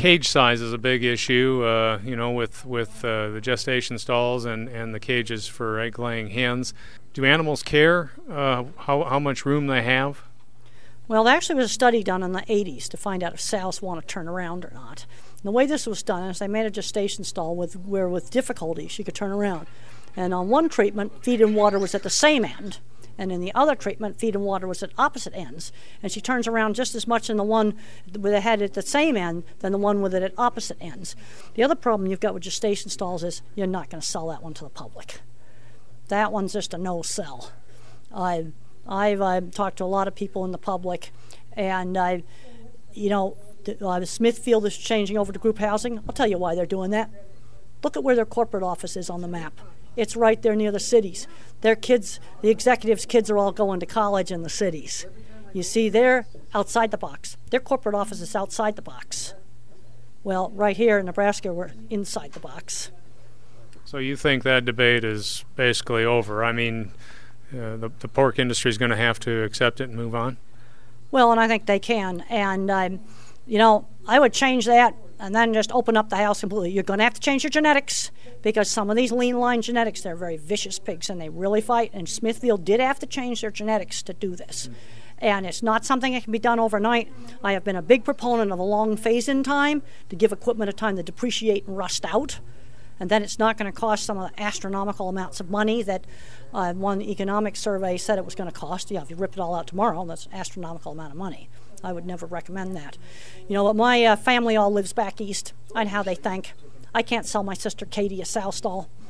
cage size is a big issue, with the gestation stalls and the cages for egg-laying hens. Do animals care how much room they have? Well, there actually was a study done in the 80s to find out if sows want to turn around or not. And the way this was done is they made a gestation stall where with difficulty she could turn around. And on one treatment, feed and water was at the same end. And in the other treatment, feed and water was at opposite ends. And she turns around just as much in the one with the head at the same end than the one with it at opposite ends. The other problem you've got with gestation stalls is you're not going to sell that one to the public. That one's just a no-sell. I've talked to a lot of people in the public, and Smithfield is changing over to group housing. I'll tell you why they're doing that. Look at where their corporate office is on the map. It's right there near the cities. Their kids, the executives' kids are all going to college in the cities. You see, they're outside the box. Their corporate office is outside the box. Well, right here in Nebraska, we're inside the box. So you think that debate is basically over? I mean, the pork industry is going to have to accept it and move on? Well, and I think they can. And, I would change that and then just open up the house completely. You're going to have to change your genetics because some of these lean line genetics, they're very vicious pigs and they really fight. And Smithfield did have to change their genetics to do this. And it's not something that can be done overnight. I have been a big proponent of a long phase-in time to give equipment a time to depreciate and rust out. And then it's not going to cost some of the astronomical amounts of money that one economic survey said it was going to cost. If you rip it all out tomorrow, that's an astronomical amount of money. I would never recommend that. But my family all lives back east. I know how they think. I can't sell my sister Katie a sow stall.